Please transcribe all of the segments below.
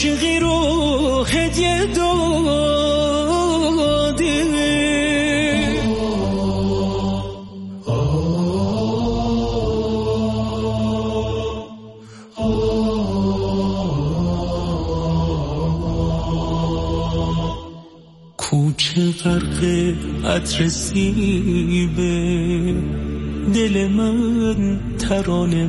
عاشقی رو هدیه داده. کوچه غرق عطر سیبه، دل من ترانه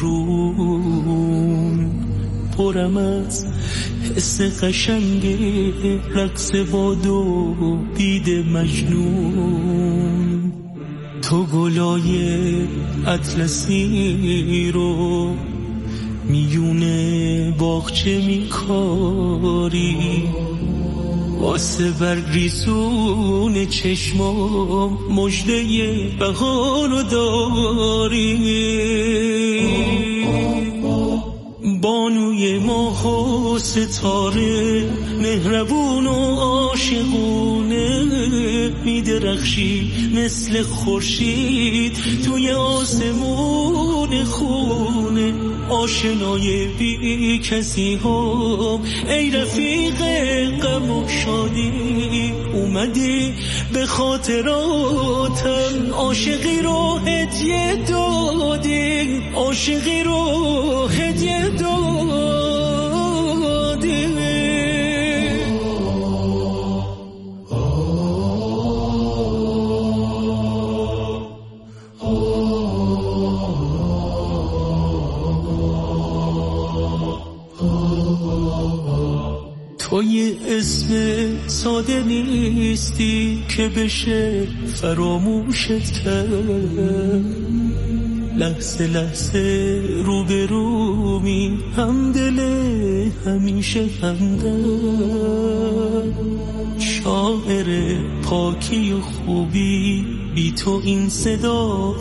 بارون، پرم از حس قشنگ رقص باد و دید مجنون. تو گلای اطلسی رو میونه باغچه میکاری، واسه برریزون چشمام مژده بهارو داری. بانوی ماه و ستاره مهربون و عاشقونه، میدرخشی مثل خورشید توی آسمون خونه. آشنای بی کسی هم ای رفیق غم و شادی، اومدی به خاطراتم عاشقی رو هدیه دادی، عاشقی رو هدیه دادی. تو یه اسم ساده نیستی که بشه فراموشت کرد، لحظه لحظه روبرومی، همدل همیشه همدم. شاعر پاکی و خوبی، بی تو این صدا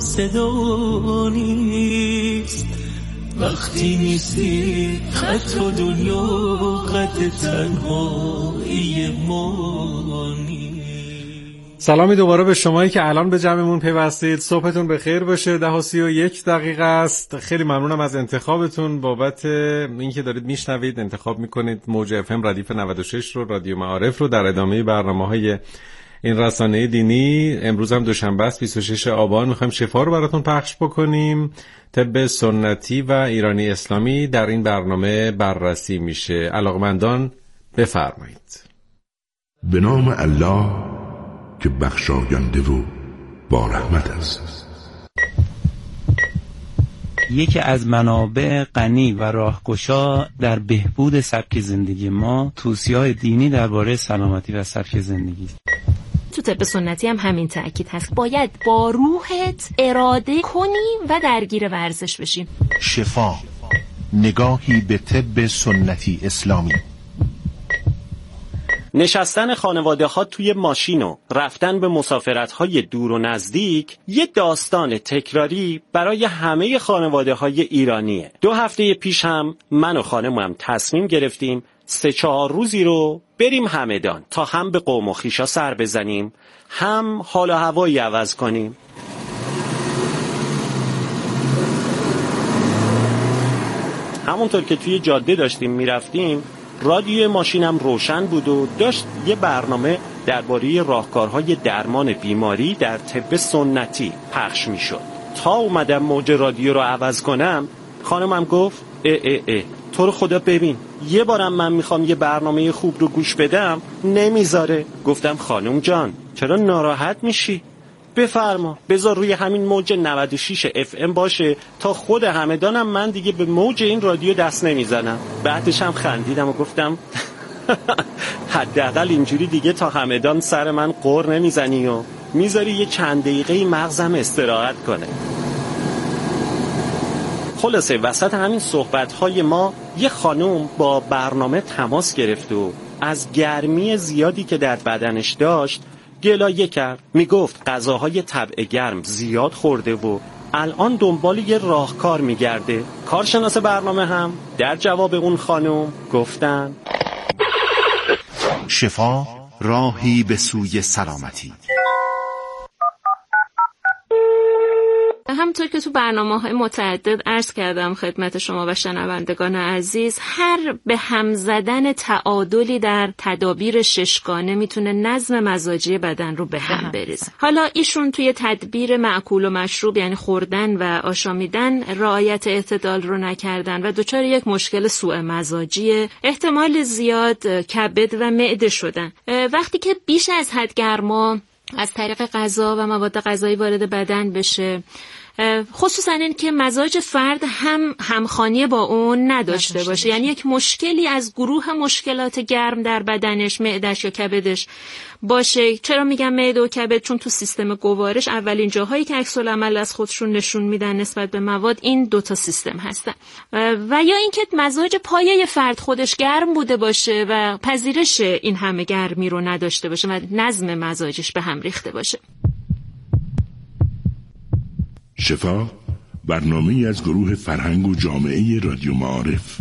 نیست. وقتی نیستی حتی دنیا قد تنهایی ما نیست. سلامی دوباره به شمایی که الان به جمعمون پیوستید. صبحتون بخیر باشه. 10:31 است. خیلی ممنونم از انتخابتون، بابت اینکه دارید میشنوید، انتخاب میکنید موج FM ردیف 96 رو، رادیو معارف رو در ادامه برنامه‌های این رسانه دینی. امروز هم دوشنبه است، 26 آبان. میخوایم شفا رو براتون پخش بکنیم. طب سنتی و ایرانی اسلامی در این برنامه بررسی میشه. علاقمندان بفرمایید. به نام الله که بخشاینده و با رحمت است. یکی از منابع غنی و راهگشا در بهبود سبک زندگی ما، توصیه‌های دینی درباره سلامتی و سبک زندگی است. تو طب سنتی هم همین تأکید هست، باید با روحت اراده کنی و درگیر ورزش بشی. شفا، نگاهی به طب سنتی اسلامی. نشستن خانواده ها توی ماشین و رفتن به مسافرت های دور و نزدیک یه داستان تکراری برای همه خانواده های ایرانیه. 2 هفته پیش هم من و خانمم تصمیم گرفتیم 3-4 روزی رو بریم همدان تا هم به قوم و خویشا سر بزنیم، هم حال و هوایی عوض کنیم. همونطور که توی جاده داشتیم میرفتیم، رادیو ماشینم روشن بود و داشت یه برنامه درباره راهکارهای درمان بیماری در طب سنتی پخش میشد. تا اومدم موج رادیو رو عوض کنم، خانمم گفت تو رو خدا ببین، یه بارم من میخوام یه برنامه خوب رو گوش بدم نمیذاره. گفتم خانم جان چرا ناراحت میشی؟ بفرما، بذار روی همین موج 96 FM باشه، تا خود همدانم من دیگه به موج این رادیو دست نمیزنم. بعدش هم خندیدم و گفتم حداقل اینجوری دیگه تا همدان سر من قر نمیزنی و میذاری یه چند دقیقه مغزم استراحت کنه. خلاصه وسط همین صحبت‌های ما یه خانم با برنامه تماس گرفت و از گرمی زیادی که در بدنش داشت گلایه کرد. میگفت غذاهای طبع گرم زیاد خورده و الان دنبال یه راهکار میگرده. کارشناس برنامه هم در جواب اون خانم گفتن شفا، راهی به سوی سلامتی. همونطور که تو برنامه‌های متعدد عرض کردم خدمت شما و شنوندگان عزیز، هر به هم زدن تعادلی در تدابیر ششگانه میتونه نظم مزاجی بدن رو به هم بریزه. حالا ایشون توی تدبیر معقول و مشروب، یعنی خوردن و آشامیدن، رعایت اعتدال رو نکردن و دچار یک مشکل سوء مزاجی احتمال زیاد کبد و معده شدن. وقتی که بیش از حد گرما از طریق غذا و مواد غذایی وارد بدن بشه، خصوصا این که مزاج فرد هم همخوانی با اون نداشته باشه، یعنی یک مشکلی از گروه مشکلات گرم در بدنش، معدش یا کبدش باشه. چرا میگم معده و کبد؟ چون تو سیستم گوارش اولین جاهایی که عکس العمل از خودشون نشون میدن نسبت به مواد این دوتا سیستم هستن. و یا اینکه مزاج پایه فرد خودش گرم بوده باشه و پذیرش این همه گرمی رو نداشته باشه و نظم مزاجش به هم ریخته باشه. شفا، برنامه‌ای از گروه فرهنگ و جامعه رادیو معارف.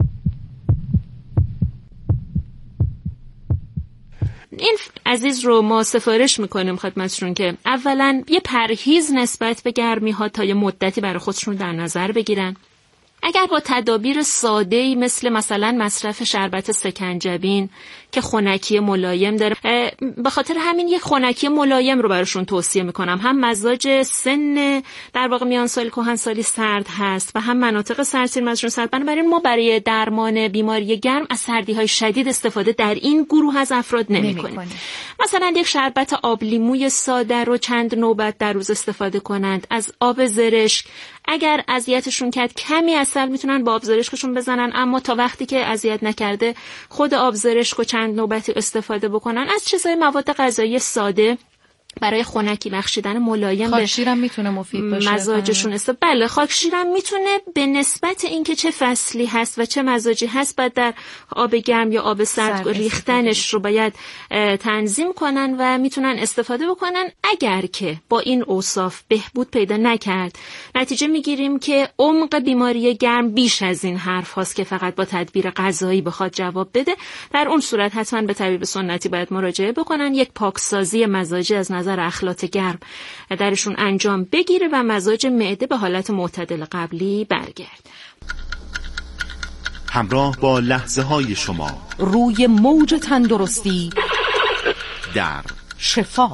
این عزیز رو ما سفارش میکنیم خدمتشون که اولا یه پرهیز نسبت به گرمی ها تا یه مدتی برای خودشون در نظر بگیرن. اگر با تدابیر ساده‌ای مثلا مصرف شربت سکنجبین که خنکی ملایم داره، به خاطر همین یک خنکی ملایم رو براشون توصیه میکنم. هم مزاج سن در واقع میانسالی کهنسالی سرد هست و هم مناطق سردسیر مزاجشون سرد. بنابراین ما برای درمان بیماری گرم از سردی‌های شدید استفاده در این گروه از افراد نمی‌کنیم. مثلا یک شربت آب لیموی ساده رو چند نوبت در روز استفاده کنند. از آب زرشک اگر اذیتشون کرد کمی عسل میتونن با آب زرشکشون بزنن، اما تا وقتی که اذیت نکرده خود آب زرشک رو چند نوبتی استفاده بکنن. از چیزای مواد غذایی ساده برای خنکی بخشیدن ملایم خاکشیرم میتونه مفید باشه مزاجشون است. بله، خاکشیرم میتونه به نسبت اینکه چه فصلی هست و چه مزاجی هست بعد در آب گرم یا آب سرد ریختنش رو باید تنظیم کنن و میتونن استفاده بکنن. اگر که با این اوصاف بهبود پیدا نکرد، نتیجه میگیریم که عمق بیماری گرم بیش از این حرف هاست که فقط با تدبیر غذایی بخواد جواب بده. در اون صورت حتما به طبیب سنتی باید مراجعه بکنن، یک پاکسازی مزاجی از نظر اخلاط گرم درشون انجام بگیره و مزاج معده به حالت معتدل قبلی برگرد. همراه با لحظه های شما روی موج تندرستی در شفا.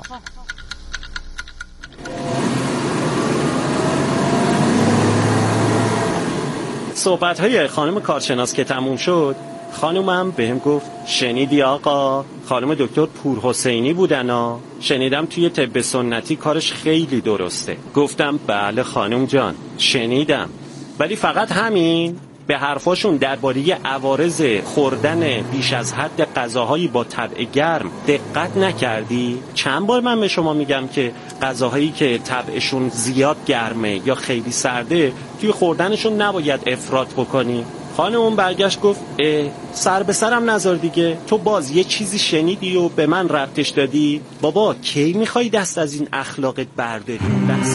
صحبت‌های خانم کارشناس که تموم شد، خانومم بهم گفت شنیدی آقا؟ خانم دکتر پورحسینی بودن شنیدم توی طب سنتی کارش خیلی درسته. گفتم بله خانم جان شنیدم، ولی فقط همین؟ به حرفاشون درباره عوارض خوردن بیش از حد غذاهایی با طبع گرم دقت نکردی؟ چند بار من به شما میگم که غذاهایی که طبعشون زیاد گرمه یا خیلی سرده توی خوردنشون نباید افراط بکنی. خانم برگشت گفت سر به سرم نذار دیگه، تو باز یه چیزی شنیدی و به من ربطش دادی. بابا کی میخوای دست از این اخلاقت برداری؟ بس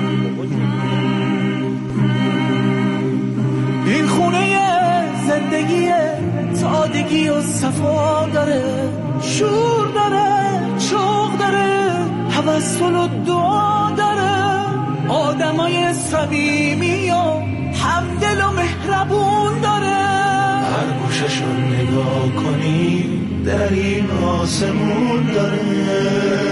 این خونه زندگی سادگی و صفا داره، شور داره، شوق داره، توسل و دعا داره، آدمای صمیمی و همدل و مهربون داره. هر گوششو نگاه کنی در این آسمون داره.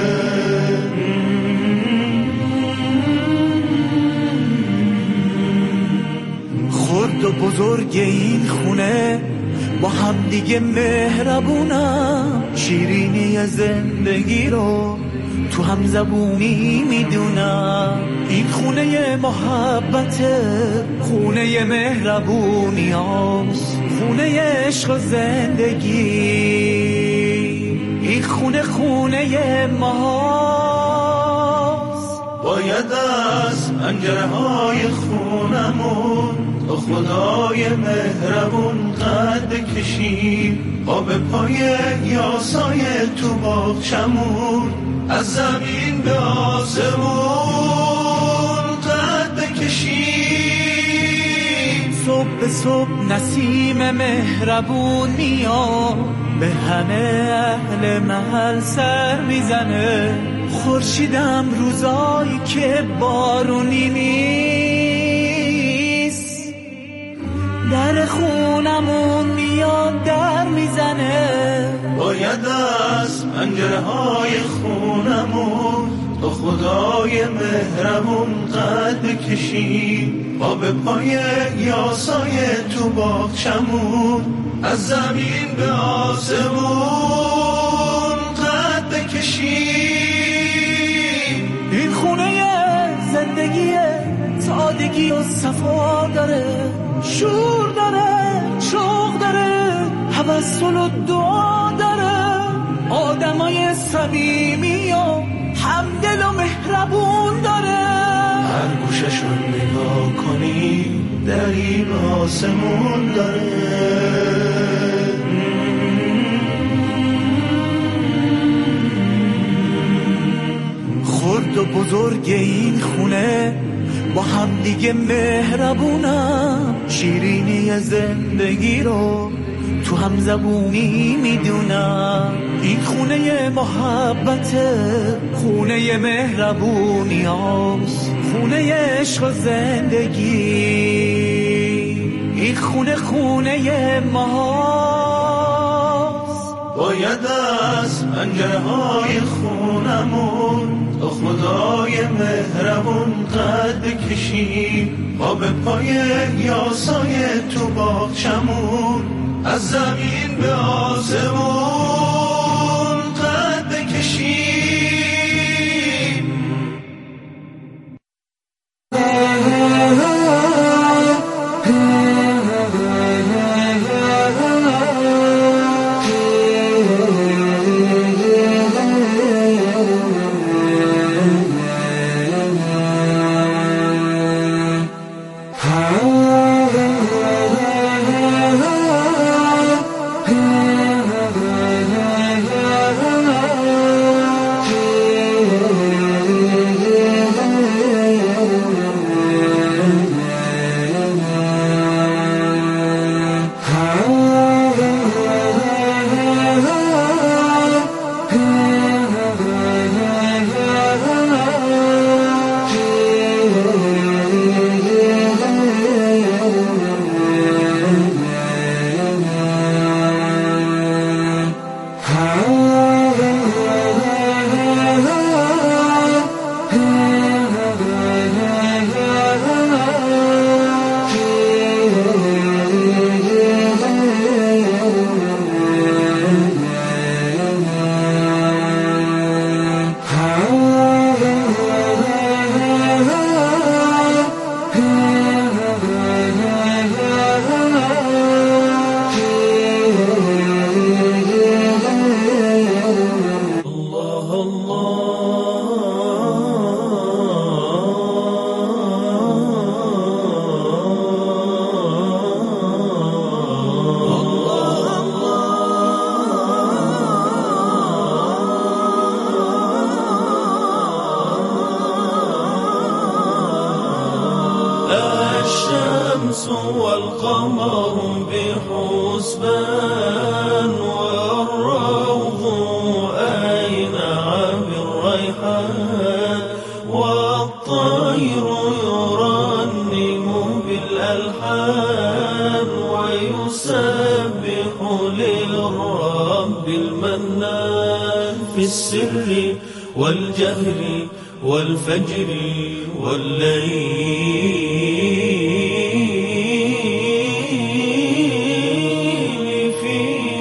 خرد و بزرگ این خونه با هم دیگه مهربونم، شیرینی زندگی رو تو هم زبونی میدونم. این خونه محبته، خونه مهربونی هاست، خونه عشق و زندگی. این خونه خونه ماست. باید از پنجره های خونمون تو خدای مهربون قد بکشیم، آب پای یاسای تو باغچمون از زمین به آسمون قد بکشیم. صبح به صبح نسیم مهربون میاد، به همه اهل محل سر میزنه، خورشیدم روزایی که بارونی نیست، در خونمون میاد در میزنه، باید از پنجره های خونمون تو خدای مهرمون قد بکشیم، آب پای یاسای تو باغچمون، از زمین به آسمون قد بکشیم. این خونه زندگی سادگی و صفا داره، شور داره، شوق داره، توسل و دعا داره، آدمای صمیمی و همدل و مهربون داره. هر گوششو نگاه کنی دری به آسمون داره. خرد و بزرگ این خونه با هم دیگه مهربونم، شیرینی زندگی رو تو هم زبونی میدونم. این خونه محبته، خونه مهربونی هاست، خونه عشق و زندگی. این خونه خونه ماست. باید از پنجره های خونمون تو خدای مهربون قد بکشیم، آب پای یاسای تو باغچمون، از زمین به آسمون قد بکشیم. الشمس والقمر بحسبان والروض أينع بالريحان والطير يرنم بالألحان ويسبح للرب المنان في السر والجهر والفجر والليل في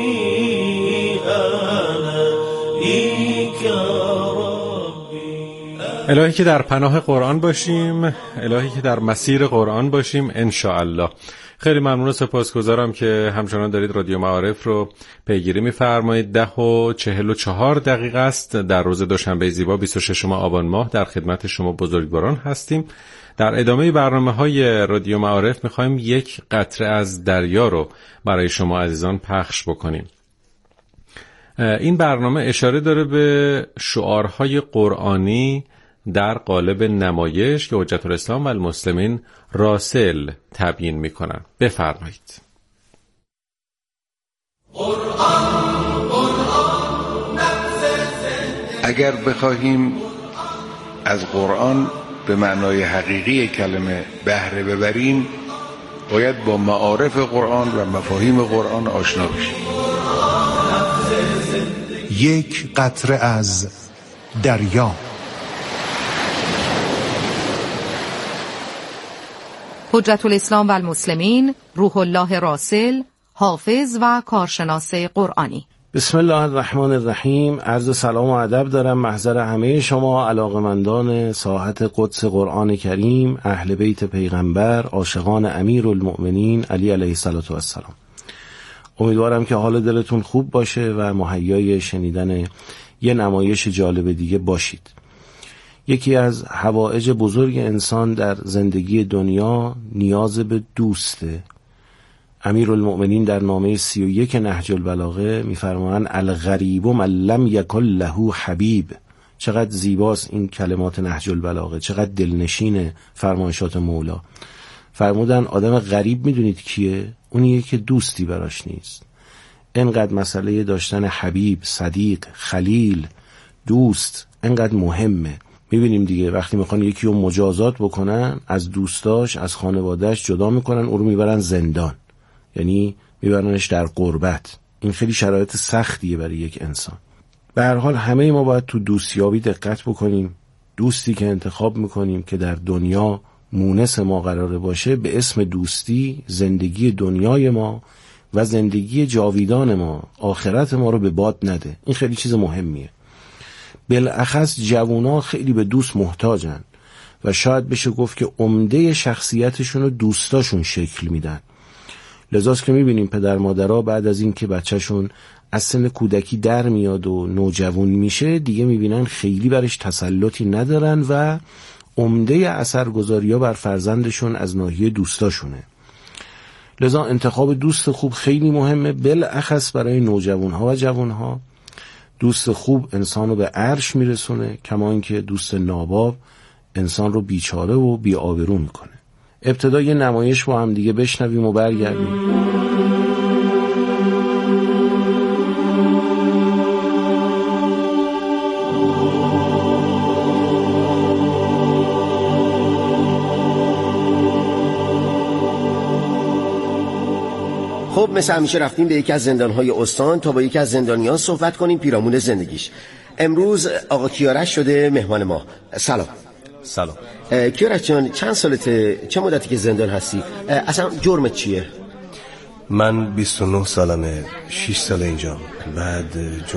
آنائك ربي. الهی که در پناه قرآن باشیم، الهی که در مسیر قرآن باشیم انشاءالله. خیلی ممنون و سپاسگزارم که همچنان دارید رادیو معارف رو پیگیری می‌فرمایید. 10:44 است در روز دوشنبه زیبا 26 آبان ماه در خدمت شما بزرگواران هستیم. در ادامه برنامه‌های رادیو معارف می‌خوایم یک قطره از دریا رو برای شما عزیزان پخش بکنیم. این برنامه اشاره داره به شعارهای قرآنی در قالب نمایش که حجت الاسلام و المسلمین راسل تبیین میکنن. بفرمایید. قرآن قرآن نفس زنده اگر بخواهیم از قرآن به معنای حقیقی کلمه بهره ببریم، باید با معارف قرآن و مفاهیم قرآن آشنا بشیم. یک قطره از دریا. حجت الاسلام و المسلمین روح الله راسل، حافظ و کارشناس قرآنی. بسم الله الرحمن الرحیم. عرض سلام و ادب دارم محضر همه شما علاقمندان ساحت قدس قرآن کریم، اهل بیت پیغمبر، عاشقان امیرالمؤمنین علی علیه الصلاة و السلام. امیدوارم که حال دلتون خوب باشه و مهیای شنیدن یه نمایش جالب دیگه باشید. یکی از حوائج بزرگ انسان در زندگی دنیا نیاز به دوسته. امیرالمؤمنین در نامه 31 نهج البلاغه می‌فرمایند الغریب من لم یکن له حبیب. چقدر زیباست این کلمات نهج البلاغه، چقدر دلنشین فرمایشات مولا. فرمودن آدم غریب میدونید کیه؟ اونیه که دوستی براش نیست. اینقدر مسئله داشتن حبیب، صدیق، خلیل، دوست اینقدر مهمه. میبینیم دیگه وقتی میخوان یکی رو مجازات بکنن، از دوستاش، از خانوادهش جدا میکنن، اون رو میبرن زندان، یعنی میبرنش در غربت. این خیلی شرایط سختیه برای یک انسان. به هر حال همه ما باید تو دوستیابی دقت بکنیم. دوستی که انتخاب میکنیم که در دنیا مونس ما قراره باشه، به اسم دوستی زندگی دنیای ما و زندگی جاویدان ما، آخرت ما رو به باد نده. این خیلی چیز مهمیه. بالاخص جوونا خیلی به دوست محتاجن و شاید بشه گفت که عمده شخصیتشون رو دوستاشون شکل میدن. لذاست که میبینیم پدر مادرها بعد از این که بچهشون از سن کودکی در میاد و نوجوان میشه، دیگه میبینن خیلی برش تسلطی ندارن و عمده اثرگذاری‌ها بر فرزندشون از ناحیه دوستاشونه. لذا انتخاب دوست خوب خیلی مهمه، بالاخص برای نوجوانها و جوانها. دوست خوب انسان رو به عرش میرسونه، کما اینکه دوست ناباب انسان رو بیچاره و بی‌آبرو میکنه. ابتدا یه نمایش با هم دیگه بشنویم و برگردیم. خب مثل همیشه رفتیم به یکی از زندانهای استان تا با یکی از زندانیان صحبت کنیم پیرامون زندگیش. امروز آقا کیارش شده مهمان ما. سلام. سلام. کیارش جان، چند سالته؟ چه مدتی که زندان هستی؟ اصلا جرمت چیه؟ من 29 سالمه، 6 سال اینجام. بعد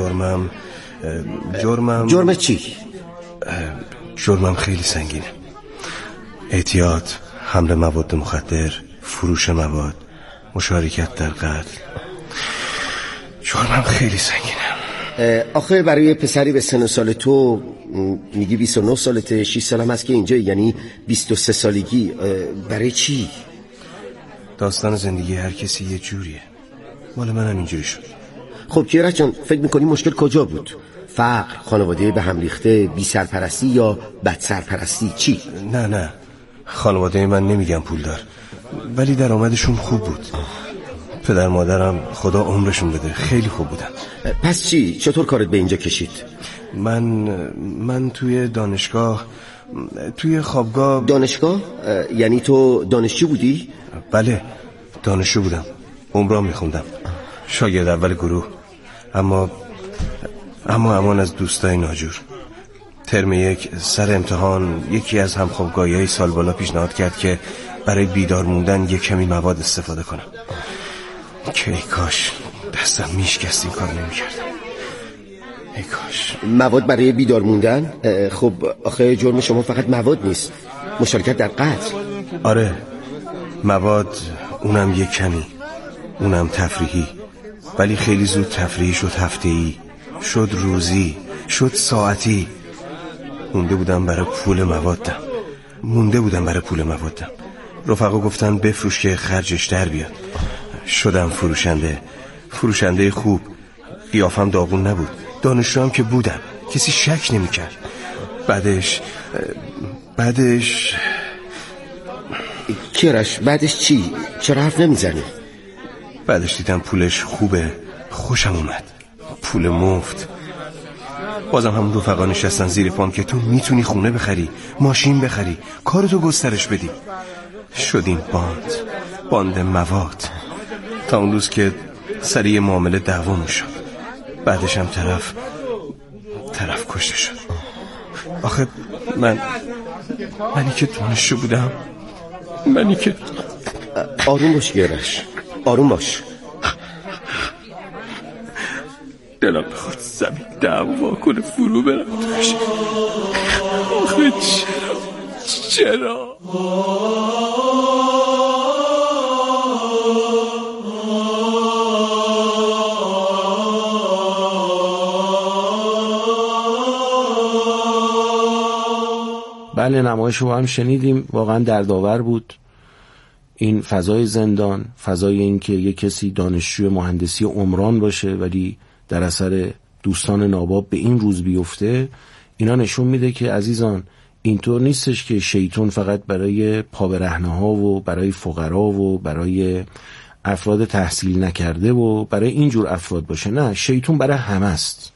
جرمت چی؟ جرمم خیلی سنگینه. اعتیاد، حمل مواد مخدر، فروش مواد، مشارکت در قتل. جرمم خیلی سنگینه. آخه برای پسری به سن سال تو میگی 29 سالته، 6 سالم هست که اینجا، یعنی 23 سالگی. برای چی؟ داستان زندگی هر کسی یه جوریه، مال منم اینجوری شد. خب کیارش جان، فکر میکنی مشکل کجا بود؟ فقر، خانواده به هم ریخته، بی سرپرستی یا بد سرپرستی؟ چی؟ نه خانواده من نمیگم پولدار، ولی درآمدشون خوب بود. پدر مادرم خدا عمرشون بده خیلی خوب بودن. پس چی؟ چطور کارت به اینجا کشید؟ من توی دانشگاه، توی خوابگاه. دانشگاه؟ یعنی تو دانشجو بودی؟ بله دانشجو بودم، عمران میخوندم، شاگرد اول گروه. اما امان از دوستای ناجور. ترم 1 سر امتحان یکی از همخوابگاهی‌های سال بالا پیشنهاد کرد که برای بیدار موندن یک کمی مواد استفاده کنم که ای کاش دستم میشکست این کار نمی‌کردم. ای کاش. مواد برای بیدار موندن؟ خب آخه جرم شما فقط مواد نیست، مشارکت در قتل. آره مواد، اونم یک کمی، اونم تفریحی، ولی خیلی زود تفریحی شد هفته‌ای، شد روزی، شد ساعتی. مونده بودم برای پول موادم. رفقا گفتن بفروش که خرجش در بیاد. شدم فروشنده خوب. قیافم داغون نبود، دانشجو هم که بودم، کسی شک نمی کرد. بعدش کیارش، بعدش چی؟ چرا حرف نمیزنی؟ بعدش دیدم پولش خوبه، خوشم اومد. پول مفت. بازم همون رفقا نشستن زیر پام که تو میتونی خونه بخری، ماشین بخری، کارتو گسترش بدی. شدیم باند مواد، تا اون روز که سریع معامله دعوامون شد. بعدش هم طرف کشته شد. آخه منی که دانشجو بودم، آروم باش گیرش، آروم باش. دلم بخواد زمین دعوا کنه فرو برم توش. آخه چرا؟ بله، نمایش رو هم شنیدیم، واقعا دردآور بود. این فضای زندان، فضای این که یک کسی دانشجوی مهندسی عمران باشه ولی در اثر دوستان ناباب به این روز بیفته، اینا نشون میده که عزیزان اینطور نیستش که شیطان فقط برای پابرهنه ها و برای فقرا و برای افراد تحصیل نکرده و برای اینجور افراد باشه. نه، شیطان برای همه است.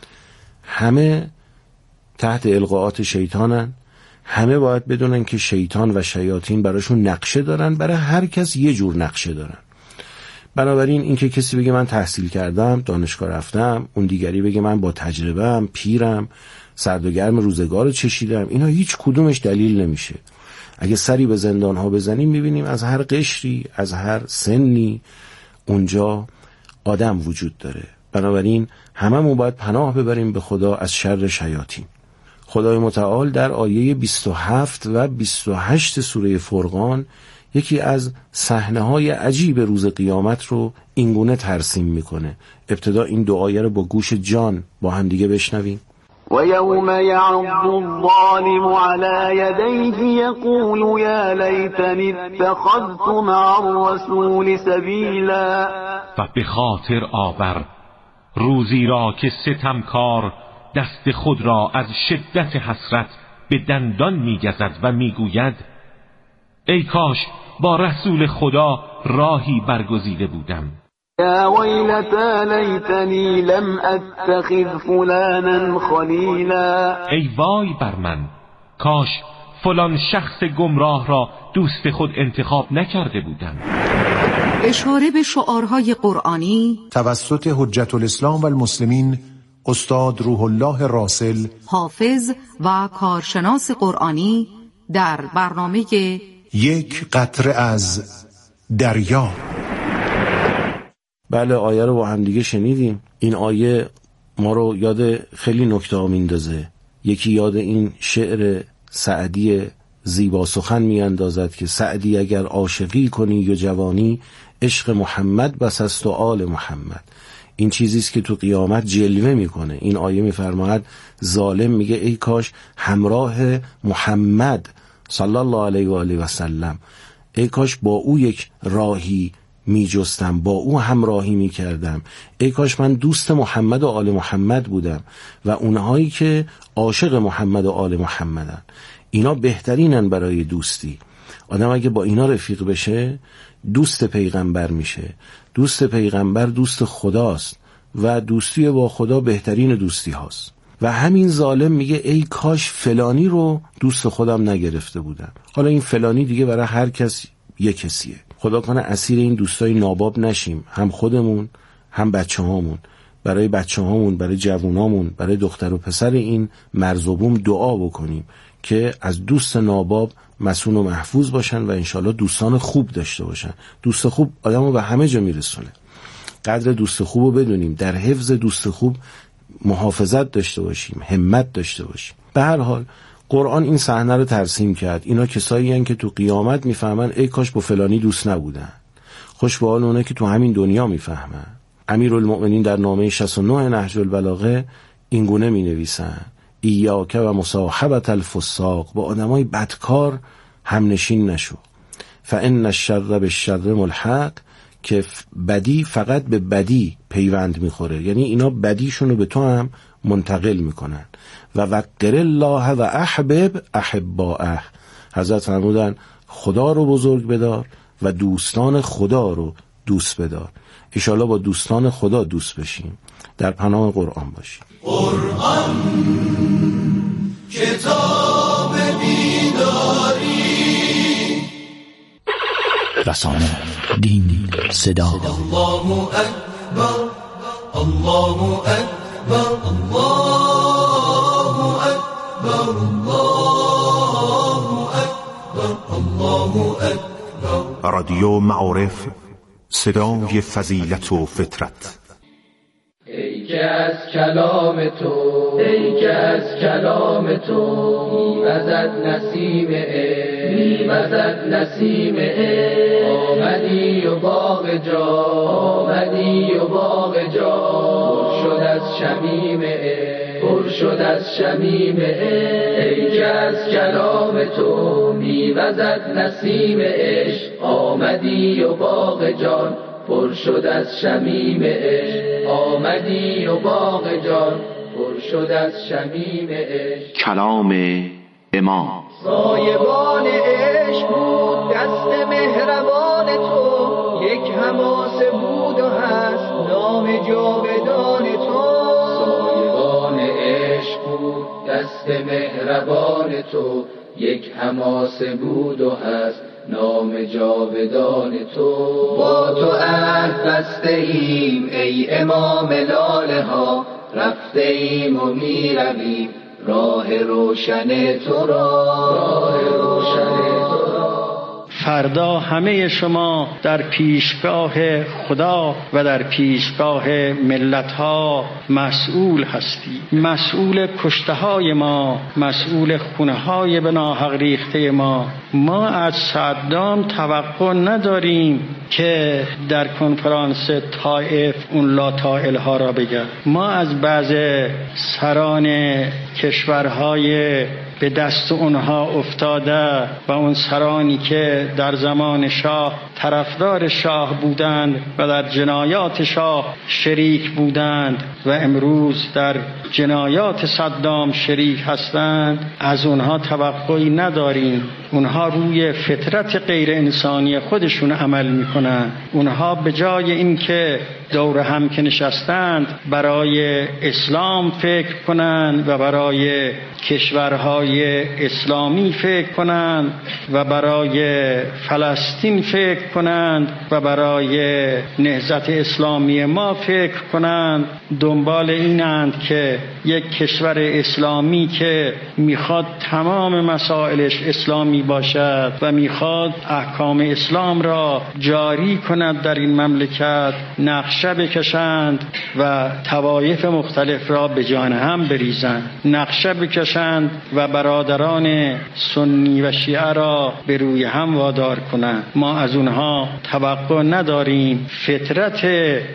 همه تحت القاءات شیطانن. همه باید بدونن که شیطان و شیاطین براشون نقشه دارن، برای هر کس یه جور نقشه دارن. بنابراین اینکه کسی بگه من تحصیل کردم، دانشگاه رفتم، اون دیگری بگه من با تجربه‌ام، پیرم، سرد و گرم روزگار رو چشیدم، اینا هیچ کدومش دلیل نمیشه. اگه سری به زندان ها بزنیم میبینیم از هر قشری، از هر سنی اونجا آدم وجود داره. بنابراین هممون باید پناه ببریم به خدا از شر شیاطین. خدای متعال در آیه 27 و 28 سوره فرقان یکی از صحنه‌های عجیب روز قیامت رو اینگونه ترسیم میکنه. ابتدا این دو آیه رو با گوش جان با هم دیگه بشنویم. و یوم یعض الظالم علی یدیه یقول یا لیتنی اتخذت مع الرسول سبیلا. و به خاطر آور روزی را که ستمکار دست خود را از شدت حسرت به دندان میگزد و میگوید ای کاش با رسول خدا راهی برگزیده بودم. یا ویلتا لیتنی لم اتخذ فلانا خلیلا. ای وای بر من، کاش فلان شخص گمراه را دوست خود انتخاب نکرده بودم. اشاره به شعارهای قرآنی توسط حجت الاسلام و المسلمین استاد روح الله راسل، حافظ و کارشناس قرآنی در برنامه یک قطره از دریا. بله، آیه رو با هم دیگه شنیدیم. این آیه ما رو یاد خیلی نکته ها میندازه. یکی یاد این شعر سعدی زیبا سخن میاندازد که سعدی اگر عاشقی کنی یا جوانی، عشق محمد بس است و آل محمد. این چیزیست که تو قیامت جلوه میکنه. این آیه میفرماید ظالم میگه ای کاش همراه محمد صلی الله علیه و آله و سلم، ای کاش با او یک راهی میجستم، با او همراهی میکردم، ای کاش من دوست محمد و آل محمد بودم. و اونهایی که عاشق محمد و آل محمدن، اینا بهترینن برای دوستی. آدم اگه با اینا رفیق بشه دوست پیغمبر میشه. دوست پیغمبر دوست خداست و دوستی با خدا بهترین دوستی هاست. و همین ظالم میگه ای کاش فلانی رو دوست خودم نگرفته بودم. حالا این فلانی دیگه برای هر کس یک کسیه. خدا کنه اسیر این دوستای ناباب نشیم، هم خودمون هم بچه هامون. برای بچه هامون، برای جوونامون، برای دختر و پسر این مرز و بوم دعا بکنیم که از دوست ناباب مسئول و محفوظ باشن و انشالله دوستان خوب داشته باشن. دوست خوب آدمو به همه جا میرسونه. قدر دوست خوب رو بدونیم، در حفظ دوست خوب محافظت داشته باشیم، همت داشته باشیم. به هر حال قرآن این صحنه رو ترسیم کرد. اینا کسایی هستن که تو قیامت میفهمن ای کاش با فلانی دوست نبودن. خوش به حال اونه که تو همین دنیا میفهمن. امیرالمؤمنین در نامه 69 نهج البلاغه این گونه مینویسن ایاک و مصاحبت الفساق، با آدمای بدکار همنشین نشو. فان الشر بالشر ملحق، که بدی فقط به بدی پیوند میخوره، یعنی اینا بدیشونو به تو هم منتقل میکنن. و وقر الله و احبب احباءه، حضرت فرمودن خدا رو بزرگ بدار و دوستان خدا رو دوست بدار. انشالله با دوستان خدا دوست بشیم. در پناه قرآن باشیم. قرآن کتاب بیداری، رسانه، دین، صدا. الله اکبر، الله اکبر، الله اکبر، الله اکبر، الله اکبر. رادیو معارف، صدای فضیلت و فطرت. ای که از کلام تو، ای که از کلام تو میوزد نسیم عشق، میوزد نسیم عشق. آمدی و باغ جا، آمدی و باغ جا پر شد از شمیم عشق، پر شد از شمیم عشق. ای که از کلام تو میوزد نسیم عشق، آمدی و باغ جان پر شد از شمیم عشق. آمدی و باغ جان پر شد از شمیم عشق. کلام امام. سایبان عشق بود دست مهربان تو، یک حماسه بود و هست نام جاودان تو. سایبان عشق بود دست مهربان تو، یک حماسه بود و هست نام جاودان تو. با تو عهد بسته ایم ای امام لاله ها، رفته ایم و می رویم راه روشن تو را، راه روشن تو را. فردا همه شما در پیشگاه خدا و در پیشگاه ملت‌ها مسئول هستی، مسئول کشته‌های ما، مسئول خونه‌های به ناحق ریخته ما. ما از صدام توقع نداریم که در کنفرانس طائف اون لا طائل‌ها را بگه. ما از بعض سران کشورهای به دست اونها افتاده و اون سرانی که در زمان شاه طرفدار شاه بودند و در جنایات شاه شریک بودند و امروز در جنایات صدام شریک هستند، از اونها توقعی نداریم. اونها روی فطرت غیر انسانی خودشون عمل میکنن. اونها به جای اینکه دور هم که نشستند برای اسلام فکر کنند و برای کشورهای اسلامی فکر کنند و برای فلسطین فکر کنند و برای نهضت اسلامی ما فکر کنند، دنبال اینند که یک کشور اسلامی که میخواد تمام مسائلش اسلامی باشد و میخواد احکام اسلام را جاری کند در این مملکت، نقشه بکشند و طوایف مختلف را به جان هم بریزند، نقشه بکشند و برادران سنی و شیعه را به روی هم وادار کنند. ما از اونها توقع نداریم. فطرت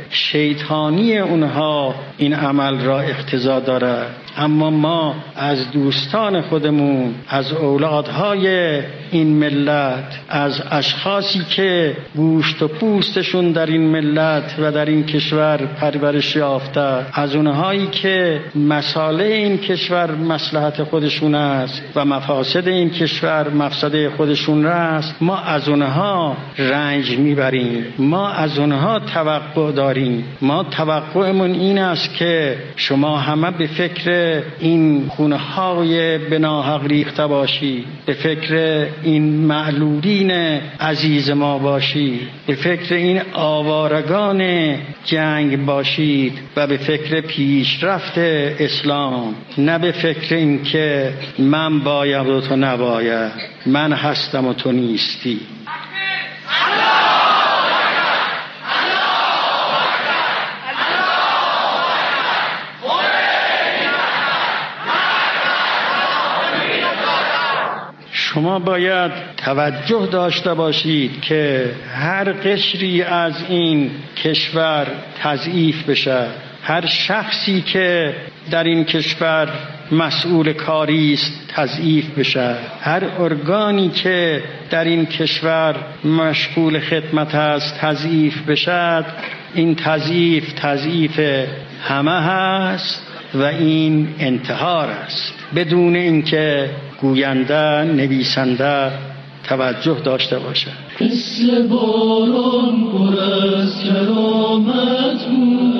شیطانی اونها این عمل را اقتضا دارد، اما ما از دوستان خودمون، از اولادهای این ملت، از اشخاصی که گوشت و پوستشون در این ملت و در این کشور پرورش یافته، از اونهایی که مصالح این کشور مصلحت خودشون است و مفاسد این کشور مفسده خودشون است، ما از اونها رنج میبریم، ما از اونها توقع داریم. ما توقعمون این است که شما همه به فکر این خونه‌های به ناحق ریخته باشی، به فکر این معلولین عزیز ما باشید، به فکر این آوارگان جنگ باشید و به فکر پیشرفت اسلام، نه به فکر این که من باید و تو نباید، من هستم و تو نیستی. شما باید توجه داشته باشید که هر قشری از این کشور تضعیف بشه، هر شخصی که در این کشور مسئول کاری است تضعیف بشه، هر ارگانی که در این کشور مشغول خدمت است تضعیف بشه. این تضعیف همه هست و این انتحار است، بدون اینکه گوینده، نویسنده توجه داشته باشد. مثل باران پر از کرامت بود،